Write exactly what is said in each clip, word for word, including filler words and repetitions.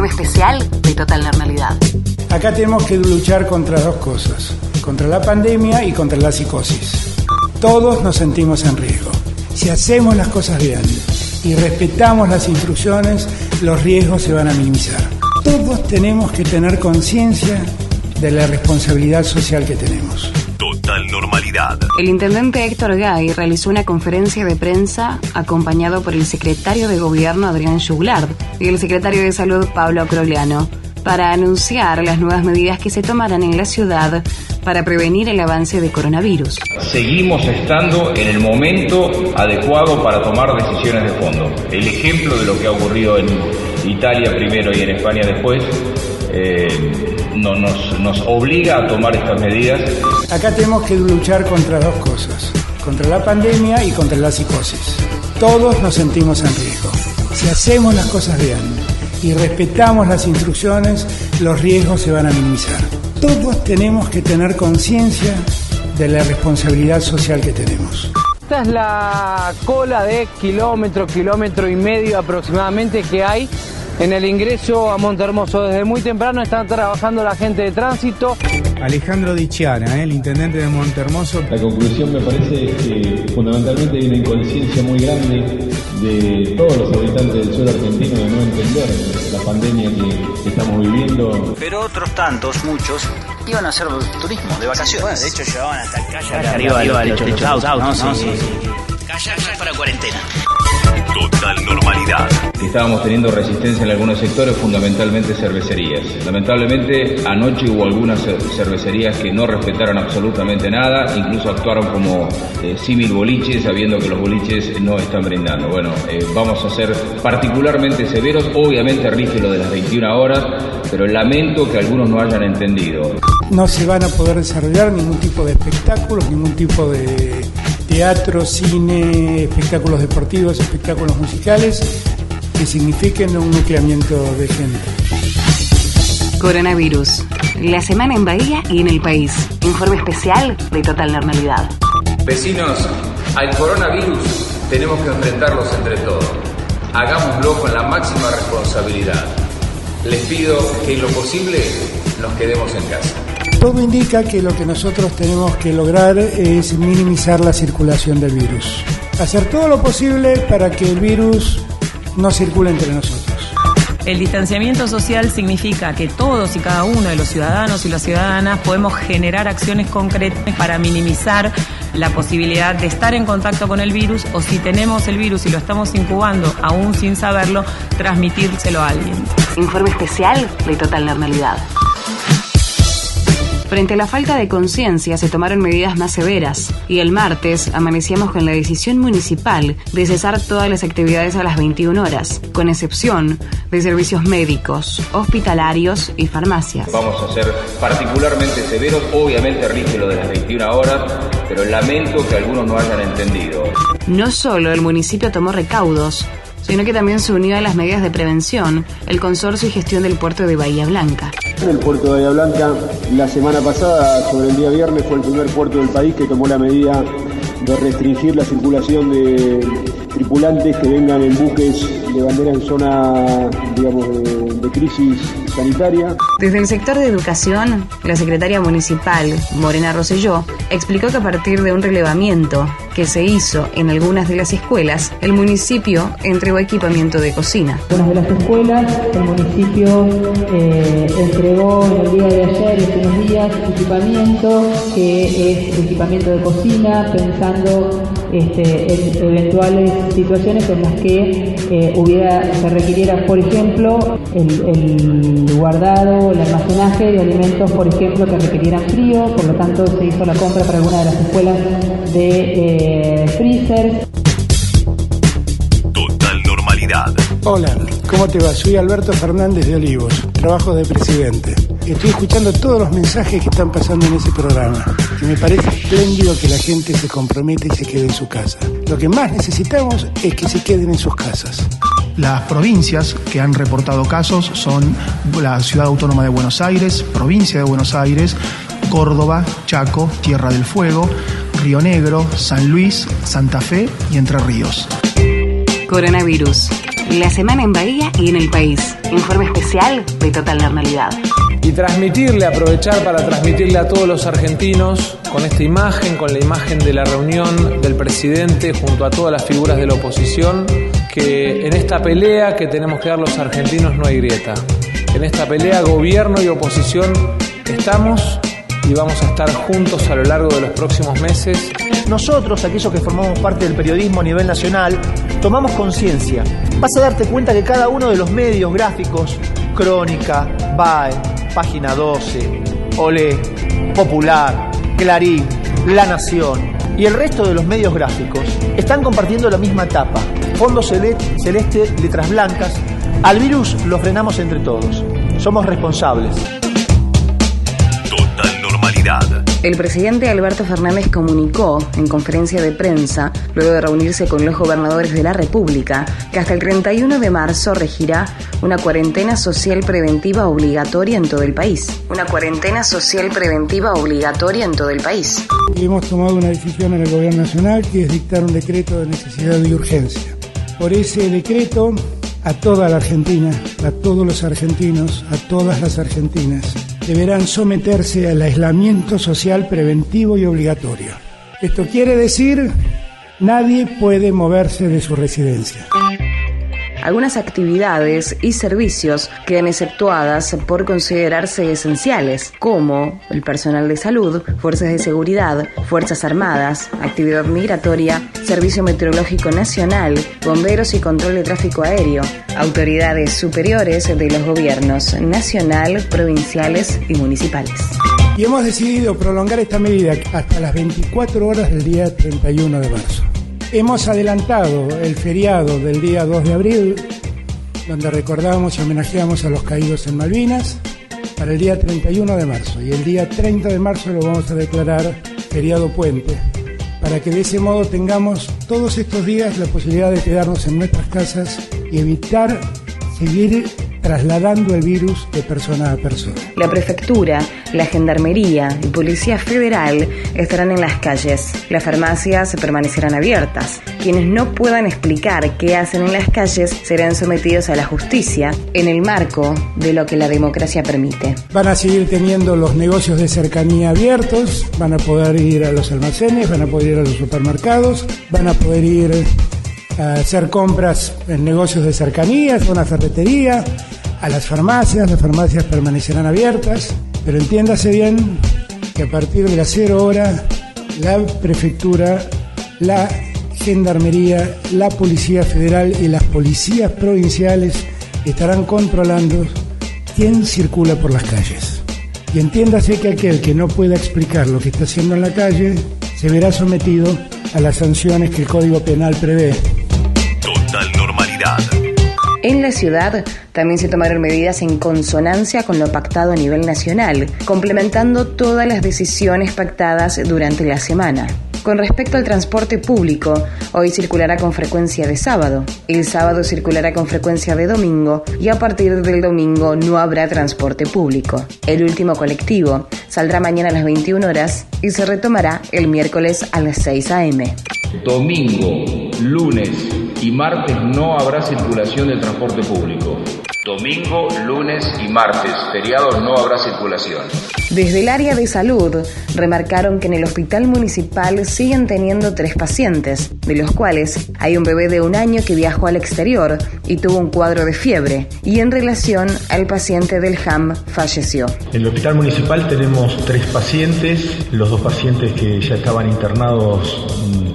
Informe especial de Total Normalidad. Acá tenemos que luchar contra dos cosas, contra la pandemia y contra la psicosis. Todos nos sentimos en riesgo. Si hacemos las cosas bien y respetamos las instrucciones, los riesgos se van a minimizar. Todos tenemos que tener conciencia de la responsabilidad social que tenemos. Total Normalidad. El intendente Héctor Gay realizó una conferencia de prensa acompañado por el secretario de Gobierno Adrián Joglard y el secretario de Salud Pablo Croliano para anunciar las nuevas medidas que se tomarán en la ciudad para prevenir el avance de coronavirus. Seguimos estando en el momento adecuado para tomar decisiones de fondo. El ejemplo de lo que ha ocurrido en Italia primero y en España después eh, no, nos, nos obliga a tomar estas medidas. Acá tenemos que luchar contra dos cosas, contra la pandemia y contra la psicosis. Todos nos sentimos en riesgo. Si hacemos las cosas bien y respetamos las instrucciones, los riesgos se van a minimizar. Todos tenemos que tener conciencia de la responsabilidad social que tenemos. Esta es la cola de kilómetro, kilómetro y medio aproximadamente que hay en el ingreso a Montehermoso. Desde muy temprano están trabajando la gente de tránsito. Alejandro Di Chiara, el intendente de Montehermoso. La conclusión me parece es que fundamentalmente hay una inconsciencia muy grande de todos los habitantes del suelo argentino de no entender la pandemia que, que estamos viviendo. Pero otros tantos, muchos, iban a hacer turismo de vacaciones. Bueno, de hecho llevaban hasta el kayak arriba, arriba, arriba del techo de los autos, ¿no? Sí, sí, sí. Kayak para cuarentena. Total Normalidad. Estábamos teniendo resistencia en algunos sectores, fundamentalmente cervecerías. Lamentablemente, anoche hubo algunas cervecerías que no respetaron absolutamente nada, incluso actuaron como eh, símil boliches, sabiendo que los boliches no están brindando. Bueno, eh, vamos a ser particularmente severos, obviamente rige lo de las veintiuna horas, pero lamento que algunos no hayan entendido. No se van a poder desarrollar ningún tipo de espectáculos, ningún tipo de teatro, cine, espectáculos deportivos, espectáculos musicales que signifiquen un nucleamiento de gente. Coronavirus. La semana en Bahía y en el país. Informe especial de Total Normalidad. Vecinos, al coronavirus tenemos que enfrentarlos entre todos. Hagámoslo con la máxima responsabilidad. Les pido que en lo posible nos quedemos en casa. Todo indica que lo que nosotros tenemos que lograr es minimizar la circulación del virus. Hacer todo lo posible para que el virus no circule entre nosotros. El distanciamiento social significa que todos y cada uno de los ciudadanos y las ciudadanas podemos generar acciones concretas para minimizar la posibilidad de estar en contacto con el virus o, si tenemos el virus y lo estamos incubando aún sin saberlo, transmitírselo a alguien. Informe especial de Total Normalidad. Frente a la falta de conciencia se tomaron medidas más severas y el martes amanecíamos con la decisión municipal de cesar todas las actividades a las veintiuna horas, con excepción de servicios médicos, hospitalarios y farmacias. Vamos a ser particularmente severos, obviamente rige lo de las veintiuna horas, pero lamento que algunos no hayan entendido. No solo el municipio tomó recaudos, sino que también se unió a las medidas de prevención el Consorcio y Gestión del Puerto de Bahía Blanca. El puerto de Bahía Blanca, la semana pasada, sobre el día viernes, fue el primer puerto del país que tomó la medida de restringir la circulación de tripulantes que vengan en buques de bandera en zona, digamos, de, de crisis sanitaria. Desde el sector de educación, la secretaria municipal, Morena Rosselló, explicó que a partir de un relevamiento que se hizo en algunas de las escuelas, el municipio entregó equipamiento de cocina. En algunas de las escuelas, el municipio eh, entregó en el día de ayer y hace unos días equipamiento, que es equipamiento de cocina, pensando este, en eventuales situaciones en las que eh, hubiera, se requiriera, por ejemplo, el, el guardado, el almacenaje de alimentos, por ejemplo, que requirieran frío. Por lo tanto, se hizo la compra para algunas de las escuelas de eh, freezer. Total Normalidad. Hola, ¿cómo te va? Soy Alberto Fernández de Olivos, trabajo de presidente. Estoy escuchando todos los mensajes que están pasando en ese programa y me parece espléndido que la gente se comprometa y se quede en su casa. Lo que más necesitamos es que se queden en sus casas. Las provincias que han reportado casos son la Ciudad Autónoma de Buenos Aires, Provincia de Buenos Aires, Córdoba, Chaco, Tierra del Fuego, Río Negro, San Luis, Santa Fe y Entre Ríos. Coronavirus. La semana en Bahía y en el país. Informe especial de Total Normalidad. Y transmitirle, aprovechar para transmitirle a todos los argentinos con esta imagen, con la imagen de la reunión del presidente junto a todas las figuras de la oposición, que en esta pelea que tenemos que dar los argentinos no hay grieta. En esta pelea gobierno y oposición estamos y vamos a estar juntos a lo largo de los próximos meses. Nosotros, aquellos que formamos parte del periodismo a nivel nacional, tomamos conciencia. Vas a darte cuenta que cada uno de los medios gráficos, Crónica, B A E, Página doce, Olé, Popular, Clarín, La Nación y el resto de los medios gráficos están compartiendo la misma etapa. Fondo celeste, letras blancas. Al virus lo frenamos entre todos. Somos responsables. Total normalidad. El presidente Alberto Fernández comunicó en conferencia de prensa, luego de reunirse con los gobernadores de la República, que hasta el treinta y uno de marzo regirá una cuarentena social preventiva obligatoria en todo el país. Una cuarentena social preventiva obligatoria en todo el país. Hemos tomado una decisión en el Gobierno Nacional que es dictar un decreto de necesidad y urgencia. Por ese decreto, a toda la Argentina, a todos los argentinos, a todas las argentinas, deberán someterse al aislamiento social preventivo y obligatorio. Esto quiere decir, nadie puede moverse de su residencia. Algunas actividades y servicios quedan exceptuadas por considerarse esenciales, como el personal de salud, fuerzas de seguridad, fuerzas armadas, actividad migratoria, Servicio Meteorológico Nacional, bomberos y control de tráfico aéreo, autoridades superiores de los gobiernos nacional, provinciales y municipales. Y hemos decidido prolongar esta medida hasta las veinticuatro horas del día treinta y uno de marzo. Hemos adelantado el feriado del día dos de abril, donde recordamos y homenajeamos a los caídos en Malvinas, para el día treinta y uno de marzo. Y el día treinta de marzo lo vamos a declarar feriado puente, para que de ese modo tengamos todos estos días la posibilidad de quedarnos en nuestras casas y evitar seguir trasladando el virus de persona a persona. La prefectura, la gendarmería y policía federal estarán en las calles. Las farmacias permanecerán abiertas. Quienes no puedan explicar qué hacen en las calles serán sometidos a la justicia en el marco de lo que la democracia permite. Van a seguir teniendo los negocios de cercanía abiertos, van a poder ir a los almacenes, van a poder ir a los supermercados, van a poder ir a hacer compras en negocios de cercanías, a una ferretería, a las farmacias. Las farmacias permanecerán abiertas, pero entiéndase bien que a partir de las cero hora la prefectura, la gendarmería, la policía federal y las policías provinciales estarán controlando quién circula por las calles. Y entiéndase que aquel que no pueda explicar lo que está haciendo en la calle se verá sometido a las sanciones que el Código Penal prevé. Total normalidad. En la ciudad también se tomaron medidas en consonancia con lo pactado a nivel nacional, complementando todas las decisiones pactadas durante la semana. Con respecto al transporte público, hoy circulará con frecuencia de sábado, el sábado circulará con frecuencia de domingo y a partir del domingo no habrá transporte público. El último colectivo saldrá mañana a las veintiuna horas y se retomará el miércoles a las seis a eme. Domingo, lunes y martes no habrá circulación de transporte público. Domingo, lunes y martes, feriados, no habrá circulación. Desde el área de salud, remarcaron que en el hospital municipal siguen teniendo tres pacientes, de los cuales hay un bebé de un año que viajó al exterior y tuvo un cuadro de fiebre, y en relación al paciente del H A M falleció. En el hospital municipal tenemos tres pacientes, los dos pacientes que ya estaban internados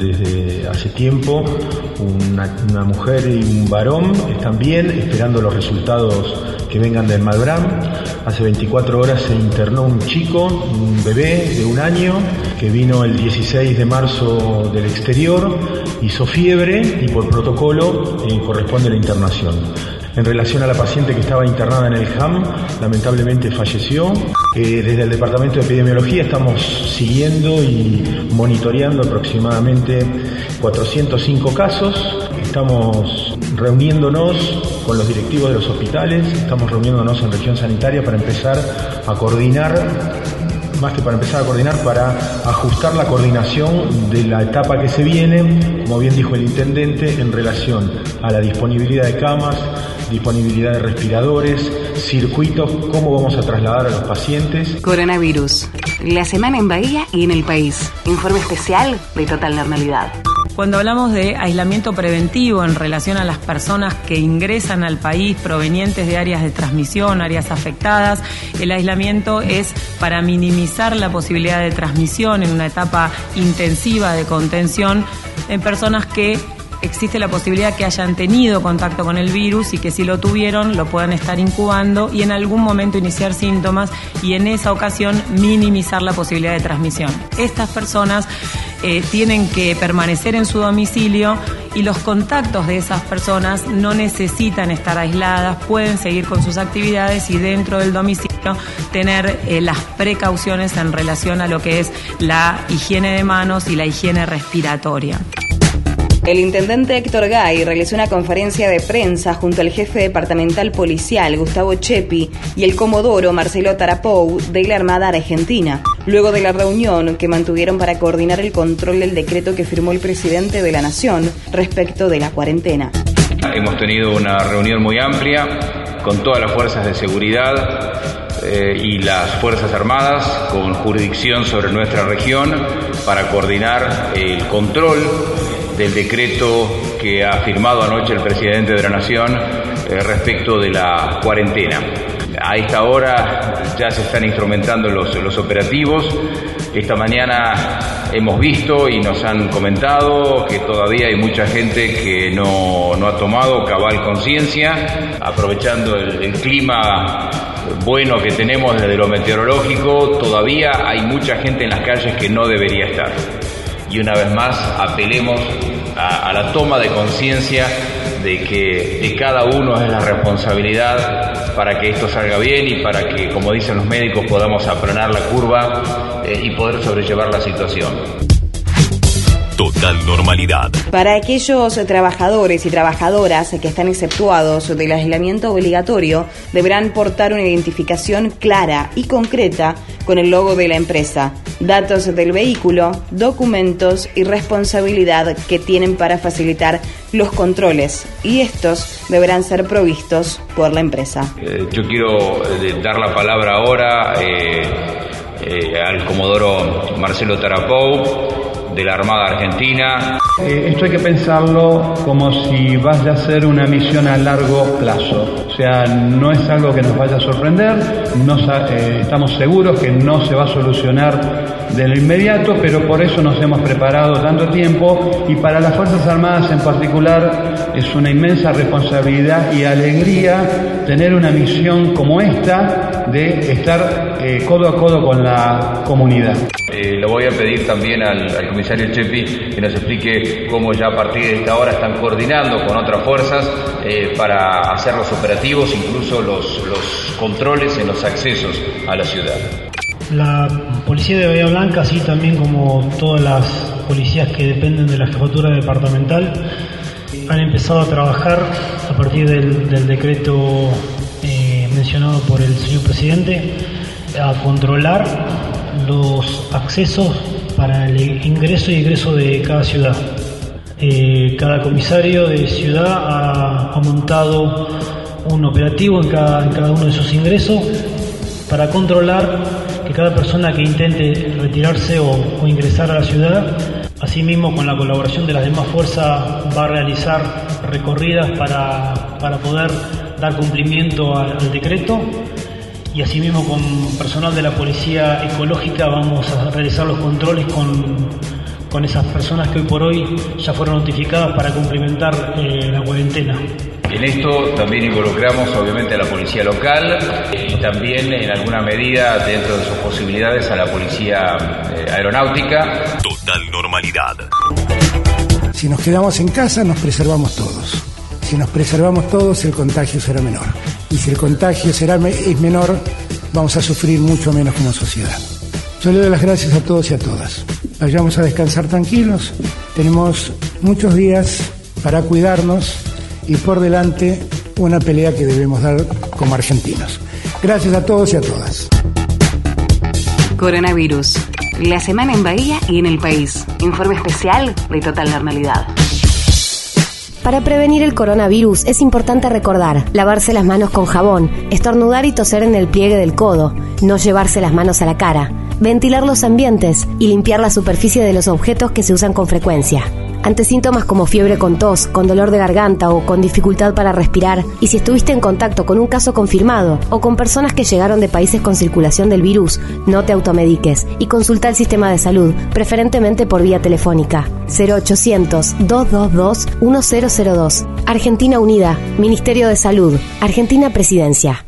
desde hace tiempo, una, una mujer y un varón, están bien, esperando los resultados que vengan del Malbrán. Hace veinticuatro horas se internó un chico, un bebé de un año, que vino el dieciséis de marzo del exterior, hizo fiebre y por protocolo eh, corresponde la internación. En relación a la paciente que estaba internada en el H A M, lamentablemente falleció. Eh, desde el Departamento de Epidemiología estamos siguiendo y monitoreando aproximadamente cuatrocientos cinco casos. Estamos reuniéndonos con los directivos de los hospitales, estamos reuniéndonos en región sanitaria para empezar a coordinar más que para empezar a coordinar, para ajustar la coordinación de la etapa que se viene, como bien dijo el intendente, en relación a la disponibilidad de camas, disponibilidad de respiradores, circuitos, cómo vamos a trasladar a los pacientes. Coronavirus, la semana en Bahía y en el país. Informe especial de Total Normalidad. Cuando hablamos de aislamiento preventivo en relación a las personas que ingresan al país provenientes de áreas de transmisión, áreas afectadas, el aislamiento es para minimizar la posibilidad de transmisión en una etapa intensiva de contención en personas que existe la posibilidad que hayan tenido contacto con el virus y que si lo tuvieron lo puedan estar incubando y en algún momento iniciar síntomas y en esa ocasión minimizar la posibilidad de transmisión. Estas personas eh, tienen que permanecer en su domicilio y los contactos de esas personas no necesitan estar aisladas, pueden seguir con sus actividades y dentro del domicilio tener eh, las precauciones en relación a lo que es la higiene de manos y la higiene respiratoria. El intendente Héctor Gay realizó una conferencia de prensa junto al jefe departamental policial Gustavo Chepi y el comodoro Marcelo Tarapou de la Armada Argentina, luego de la reunión que mantuvieron para coordinar el control del decreto que firmó el presidente de la Nación respecto de la cuarentena. Hemos tenido una reunión muy amplia con todas las fuerzas de seguridad eh, y las Fuerzas Armadas con jurisdicción sobre nuestra región para coordinar el control del decreto que ha firmado anoche el presidente de la Nación eh, respecto de la cuarentena. A esta hora ya se están instrumentando los, los operativos. Esta mañana hemos visto y nos han comentado que todavía hay mucha gente que no, no ha tomado cabal conciencia, aprovechando el, el clima bueno que tenemos desde lo meteorológico. Todavía hay mucha gente en las calles que no debería estar. Y una vez más apelemos a, a la toma de conciencia de que de cada uno es la responsabilidad para que esto salga bien y para que, como dicen los médicos, podamos aplanar la curva eh, y poder sobrellevar la situación. Total Normalidad. Para aquellos trabajadores y trabajadoras que están exceptuados del aislamiento obligatorio, deberán portar una identificación clara y concreta con el logo de la empresa, datos del vehículo, documentos y responsabilidad que tienen para facilitar los controles, y estos deberán ser provistos por la empresa. Eh, yo quiero eh, dar la palabra ahora eh, eh, al comodoro Marcelo Tarapou de la Armada Argentina. Eh, esto hay que pensarlo como si vaya a ser una misión a largo plazo. O sea, no es algo que nos vaya a sorprender, no, eh, estamos seguros que no se va a solucionar de lo inmediato, pero por eso nos hemos preparado tanto tiempo y para las Fuerzas Armadas en particular es una inmensa responsabilidad y alegría tener una misión como esta de estar eh, codo a codo con la comunidad. Eh, le voy a pedir también al, al comisario Chepi que nos explique cómo ya a partir de esta hora están coordinando con otras fuerzas eh, para hacer los operativos, incluso los, los controles en los accesos a la ciudad. La policía de Bahía Blanca, así también como todas las policías que dependen de la jefatura departamental, han empezado a trabajar a partir del, del decreto eh, mencionado por el señor presidente a controlar los accesos para el ingreso y egreso de cada ciudad. Eh, cada comisario de ciudad ha, ha montado un operativo en cada, en cada uno de sus ingresos para controlar que cada persona que intente retirarse o, o ingresar a la ciudad, asimismo con la colaboración de las demás fuerzas, va a realizar recorridas para, para poder dar cumplimiento al, al decreto. Y asimismo con personal de la Policía Ecológica vamos a realizar los controles con, con esas personas que hoy por hoy ya fueron notificadas para cumplimentar eh, la cuarentena. En esto también involucramos obviamente a la policía local y también en alguna medida dentro de sus posibilidades a la policía eh, aeronáutica. Total Normalidad. Si nos quedamos en casa nos preservamos todos. Si nos preservamos todos, el contagio será menor. Y si el contagio será es menor, vamos a sufrir mucho menos como sociedad. Yo le doy las gracias a todos y a todas. Vayamos a descansar tranquilos. Tenemos muchos días para cuidarnos y por delante una pelea que debemos dar como argentinos. Gracias a todos y a todas. Coronavirus. La semana en Bahía y en el país. Informe especial de Total Normalidad. Para prevenir el coronavirus es importante recordar lavarse las manos con jabón, estornudar y toser en el pliegue del codo, no llevarse las manos a la cara, ventilar los ambientes y limpiar la superficie de los objetos que se usan con frecuencia. Ante síntomas como fiebre con tos, con dolor de garganta o con dificultad para respirar, y si estuviste en contacto con un caso confirmado o con personas que llegaron de países con circulación del virus, no te automediques y consulta el sistema de salud, preferentemente por vía telefónica. cero ochocientos, dos dos dos, uno cero cero dos. Argentina Unida, Ministerio de Salud, Argentina Presidencia.